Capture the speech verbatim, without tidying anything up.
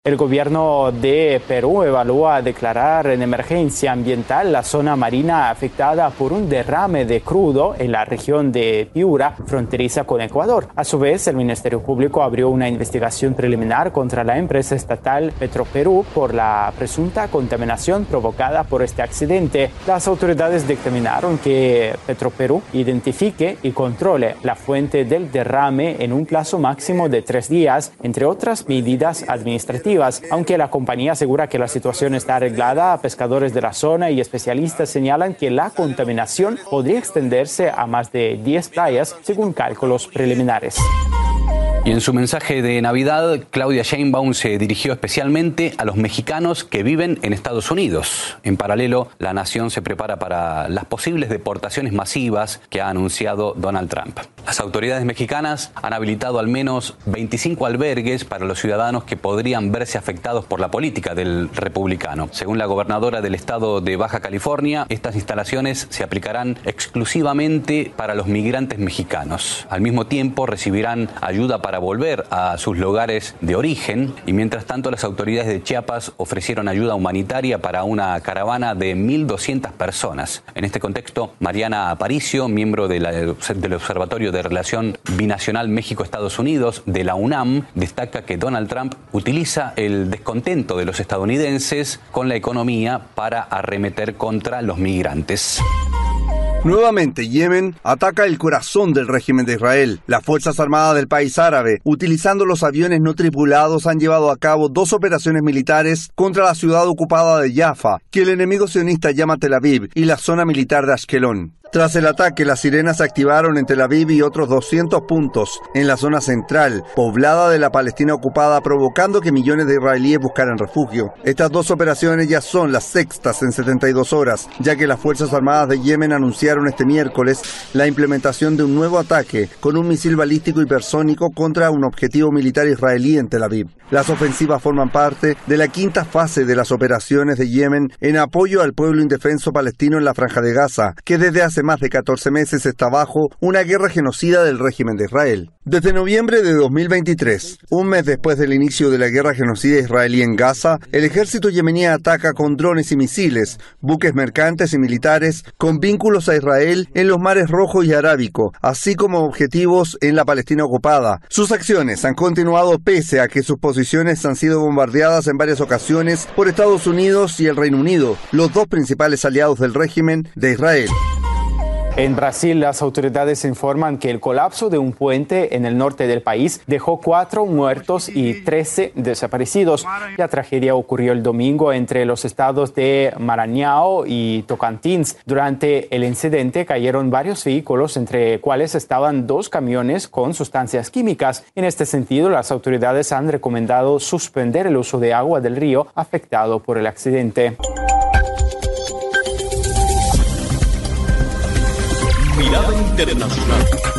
El gobierno de Perú evalúa declarar en emergencia ambiental la zona marina afectada por un derrame de crudo en la región de Piura, fronteriza con Ecuador. A su vez, el Ministerio Público abrió una investigación preliminar contra la empresa estatal Petroperú por la presunta contaminación provocada por este accidente. Las autoridades dictaminaron que Petroperú identifique y controle la fuente del derrame en un plazo máximo de tres días, entre otras medidas administrativas. Aunque la compañía asegura que la situación está arreglada, pescadores de la zona y especialistas señalan que la contaminación podría extenderse a más de diez playas, según cálculos preliminares. Y en su mensaje de Navidad, Claudia Sheinbaum se dirigió especialmente a los mexicanos que viven en Estados Unidos. En paralelo, la nación se prepara para las posibles deportaciones masivas que ha anunciado Donald Trump. Las autoridades mexicanas han habilitado al menos veinticinco albergues para los ciudadanos que podrían verse afectados por la política del republicano. Según la gobernadora del estado de Baja California, estas instalaciones se aplicarán exclusivamente para los migrantes mexicanos. Al mismo tiempo, recibirán ayuda para para volver a sus lugares de origen, y mientras tanto las autoridades de Chiapas ofrecieron ayuda humanitaria para una caravana de mil doscientas personas. En este contexto, Mariana Aparicio, miembro de la, del Observatorio de Relación Binacional México-Estados Unidos de la UNAM, destaca que Donald Trump utiliza el descontento de los estadounidenses con la economía para arremeter contra los migrantes. Nuevamente, Yemen ataca el corazón del régimen de Israel. Las Fuerzas Armadas del país árabe, utilizando los aviones no tripulados, han llevado a cabo dos operaciones militares contra la ciudad ocupada de Jaffa, que el enemigo sionista llama Tel Aviv, y la zona militar de Ashkelon. Tras el ataque, las sirenas se activaron en Tel Aviv y otros doscientos puntos en la zona central, poblada de la Palestina ocupada, provocando que millones de israelíes buscaran refugio. Estas dos operaciones ya son las sextas en setenta y dos horas, ya que las Fuerzas Armadas de Yemen anunciaron este miércoles la implementación de un nuevo ataque con un misil balístico hipersónico contra un objetivo militar israelí en Tel Aviv. Las ofensivas forman parte de la quinta fase de las operaciones de Yemen en apoyo al pueblo indefenso palestino en la Franja de Gaza, que desde hace más de catorce meses está bajo una guerra genocida del régimen de Israel. Desde noviembre de dos mil veintitrés, un mes después del inicio de la guerra genocida israelí en Gaza, el ejército yemení ataca con drones y misiles, buques mercantes y militares con vínculos a Israel en los mares Rojo y Arábico, así como objetivos en la Palestina ocupada. Sus acciones han continuado pese a que sus posiciones han sido bombardeadas en varias ocasiones por Estados Unidos y el Reino Unido, los dos principales aliados del régimen de Israel. En Brasil, las autoridades informan que el colapso de un puente en el norte del país dejó cuatro muertos y trece desaparecidos. La tragedia ocurrió el domingo entre los estados de Maranhão y Tocantins. Durante el incidente cayeron varios vehículos, entre cuales estaban dos camiones con sustancias químicas. En este sentido, las autoridades han recomendado suspender el uso de agua del río afectado por el accidente. Mirada Internacional.